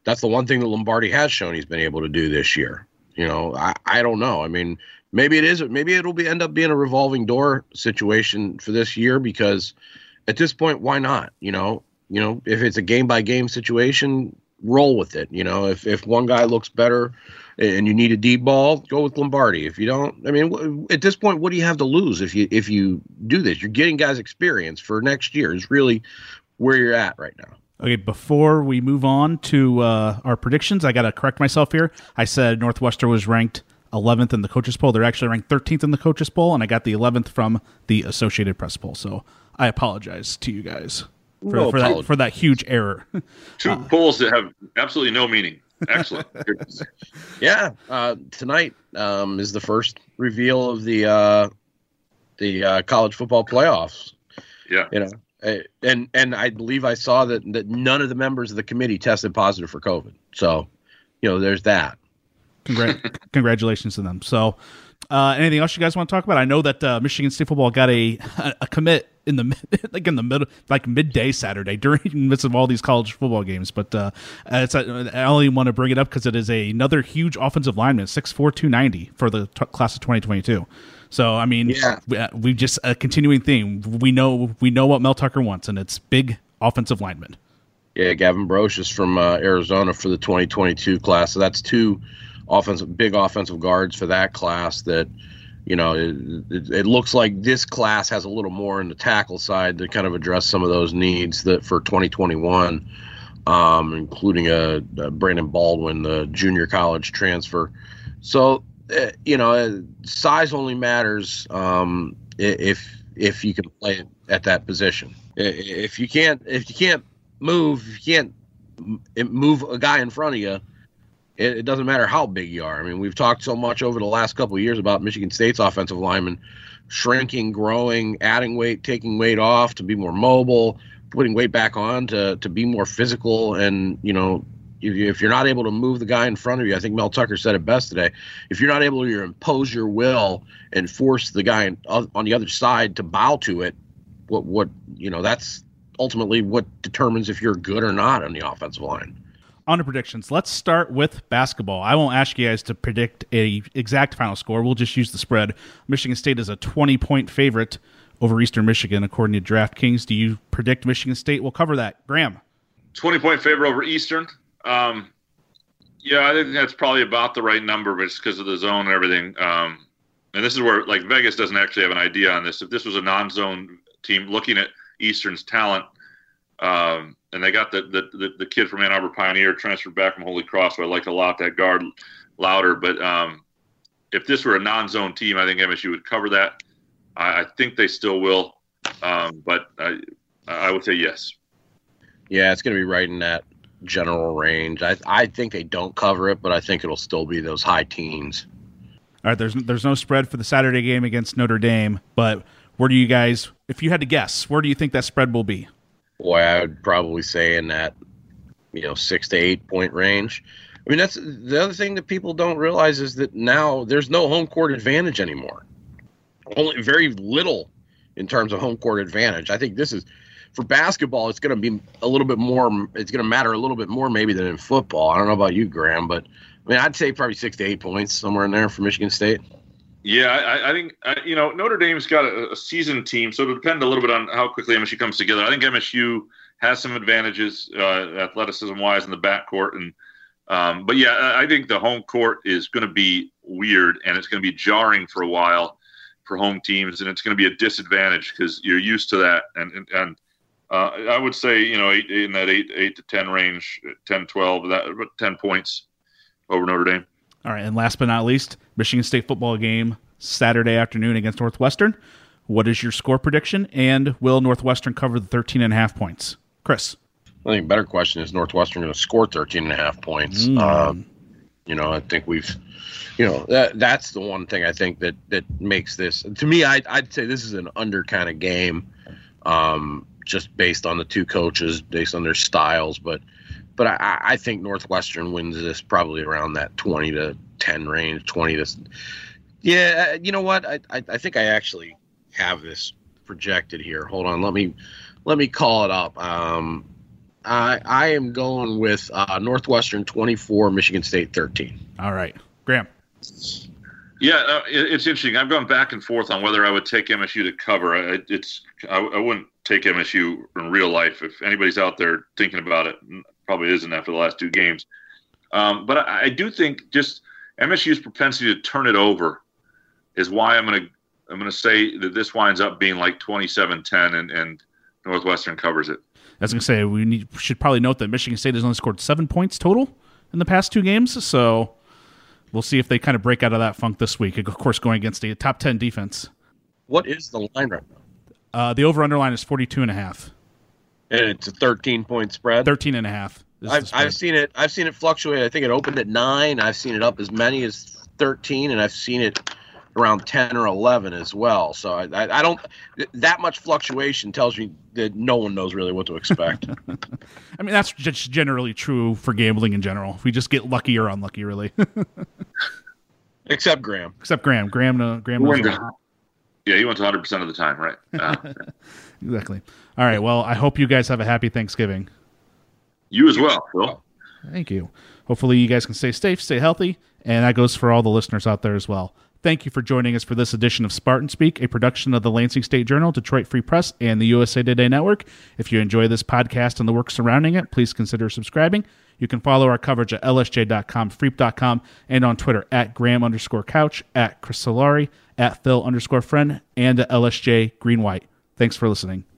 That's the one thing that Lombardi has shown he's been able to do this year. I don't know. I mean, maybe it is. Maybe it'll end up being a revolving door situation for this year, because at this point, why not? If it's a game by game situation, roll with it. If one guy looks better and you need a deep ball, go with Lombardi. If you don't, I mean, at this point, what do you have to lose if you do this? You're getting guys experience for next year is really where you're at right now. Okay, before we move on to our predictions, I got to correct myself here. I said Northwestern was ranked 11th in the coaches poll. They're actually ranked 13th in the coaches poll, and I got the 11th from the Associated Press poll. So I apologize to you guys for that huge error. Two polls that have absolutely no meaning. Excellent. Yeah, tonight is the first reveal of the college football playoffs. Yeah, and I believe I saw that none of the members of the committee tested positive for COVID. So, there's that. Congratulations to them. So, anything else you guys want to talk about? I know that Michigan State football got a commit in the middle, like midday Saturday during the midst of all these college football games. But I only want to bring it up because it is another huge offensive lineman, 6'4", 290 for the class of 2022. So I mean, we just a continuing theme. We know what Mel Tucker wants, and it's big offensive linemen. Yeah, Gavin Brocious from Arizona for the 2022 class. So that's two big offensive guards for that class. That it looks like this class has a little more in the tackle side to kind of address some of those needs that for 2021, including a Brandon Baldwin, the junior college transfer. So. Size only matters if you can play at that position. If you can't move a guy in front of you, it doesn't matter how big you are. I mean, we've talked so much over the last couple of years about Michigan State's offensive linemen shrinking, growing, adding weight, taking weight off to be more mobile, putting weight back on to be more physical, and if you're not able to move the guy in front of you, I think Mel Tucker said it best today. If you're not able to impose your will and force the guy on the other side to bow to it, that's ultimately what determines if you're good or not on the offensive line. On to predictions. Let's start with basketball. I won't ask you guys to predict a exact final score. We'll just use the spread. Michigan State is a 20-point favorite over Eastern Michigan, according to DraftKings. Do you predict Michigan State will cover that? Graham? 20-point favorite over Eastern. I think that's probably about the right number, but it's because of the zone and everything. And this is where, Vegas doesn't actually have an idea on this. If this was a non-zone team looking at Eastern's talent, and they got the kid from Ann Arbor Pioneer transferred back from Holy Cross, so I like a lot that guard Louder. But if this were a non-zone team, I think MSU would cover that. I think they still will, but I would say yes. Yeah, it's going to be right in that general range. I think they don't cover it, but I think it'll still be those high teens. All right, there's no spread for the Saturday game against Notre Dame, but where do you guys, if you had to guess, where do you think that spread will be? Boy, I would probably say in that 6 to 8 point range. I mean, that's the other thing that people don't realize is that now there's no home court advantage anymore. Only very little in terms of home court advantage. I think this is, for basketball, it's going to be a little bit more. It's going to matter a little bit more maybe than in football. I don't know about you, Graham, but I mean, I'd say probably 6 to 8 points somewhere in there for Michigan State. Yeah, I think Notre Dame's got a seasoned team, so it'll depend a little bit on how quickly MSU comes together. I think MSU has some advantages athleticism-wise in the backcourt, and but yeah, I think the home court is going to be weird, and it's going to be jarring for a while for home teams, and it's going to be a disadvantage because you're used to that, and I would say, in that 8 to 10 range, 10, 12, 10 points over Notre Dame. All right, and last but not least, Michigan State football game Saturday afternoon against Northwestern. What is your score prediction, and will Northwestern cover the 13.5 points? Chris? I think a better question is Northwestern going to score 13.5 points. I think we've that's the one thing I think that makes this, to me, I'd say this is an under kind of game, just based on the two coaches, based on their styles, but I think Northwestern wins this probably around that 20 to 10 range, 20 to. Yeah, you know what? I think I actually have this projected here. Hold on, let me call it up. I am going with Northwestern 24, Michigan State 13. All right. Graham. Yeah, it's interesting. I've gone back and forth on whether I would take MSU to cover. I wouldn't take MSU in real life. If anybody's out there thinking about it, probably isn't after the last two games. But I do think just MSU's propensity to turn it over is why I'm gonna say that this winds up being like 27-10 and Northwestern covers it. I was going to say, we should probably note that Michigan State has only scored 7 points total in the past 2 games, so we'll see if they kind of break out of that funk this week, of course, going against a top 10 defense. What is the line right now? The over-under line is 42.5. And it's a 13-point spread? 13.5. I've seen it fluctuate. I think it opened at 9. I've seen it up as many as 13, and I've seen it around 10 or 11 as well. So I don't – that much fluctuation tells me that no one knows really what to expect. I mean, that's just generally true for gambling in general. We just get lucky or unlucky, really. Except Graham. Graham knows. Yeah, he wins 100% of the time, right? Exactly. All right, well, I hope you guys have a happy Thanksgiving. You as well, Phil. Thank you. Hopefully you guys can stay safe, stay healthy, and that goes for all the listeners out there as well. Thank you for joining us for this edition of Spartan Speak, a production of the Lansing State Journal, Detroit Free Press, and the USA Today Network. If you enjoy this podcast and the work surrounding it, please consider subscribing. You can follow our coverage at lsj.com, freep.com, and on Twitter at Graham_Couch, at Chris Solari, at Phil_Friend, and at LSJ Green White. Thanks for listening.